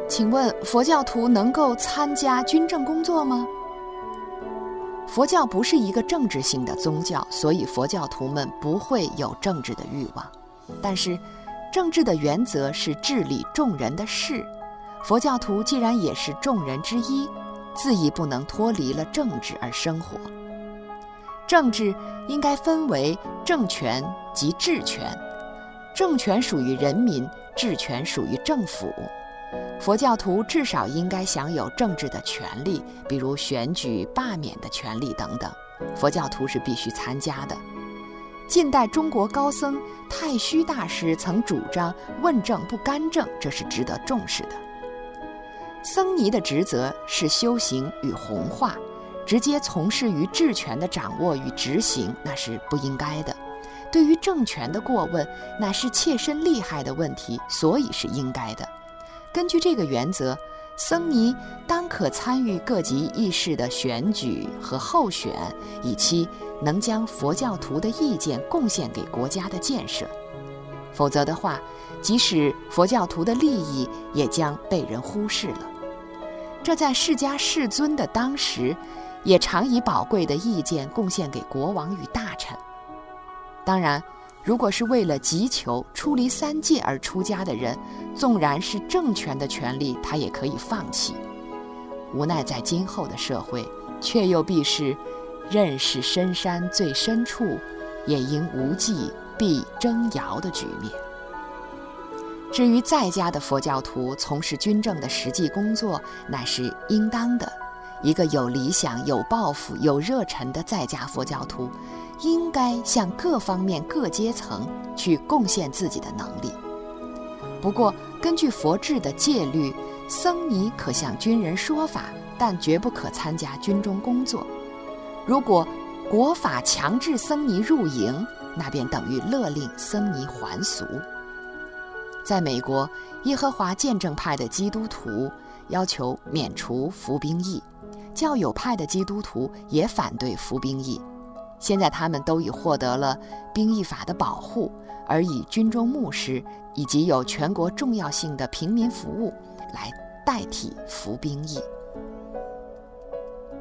请问佛教徒能够参加军政工作吗？佛教不是一个政治性的宗教，所以佛教徒们不会有政治的欲望。但是，政治的原则是治理众人的事，佛教徒既然也是众人之一，自亦不能脱离了政治而生活。政治应该分为政权及治权，政权属于人民，治权属于政府。佛教徒至少应该享有政治的权利，比如选举、罢免的权利等等，佛教徒是必须参加的。近代中国高僧太虚大师曾主张问政不干政，这是值得重视的。僧尼的职责是修行与弘化，直接从事于治权的掌握与执行，那是不应该的。对于政权的过问，乃是切身利害的问题，所以是应该的。根据这个原则，僧尼当可参与各级议事的选举和候选，以期能将佛教徒的意见贡献给国家的建设。否则的话，即使佛教徒的利益也将被人忽视了。这在释迦世尊的当时，也常以宝贵的意见贡献给国王与大臣。当然，如果是为了急求出离三界而出家的人，纵然是政权的权利，他也可以放弃。无奈在今后的社会，却又必是任是深山最深处，也应无际必争遥的局面。至于在家的佛教徒从事军政的实际工作，乃是应当的。一个有理想、有抱负、有热忱的在家佛教徒，应该向各方面各阶层去贡献自己的能力。不过根据佛制的戒律，僧尼可向军人说法，但绝不可参加军中工作。如果国法强制僧尼入营，那便等于勒令僧尼还俗。在美国，耶和华见证派的基督徒要求免除服兵役，较有派的基督徒也反对服兵役。现在他们都已获得了兵役法的保护，而以军中牧师以及有全国重要性的平民服务来代替服兵役。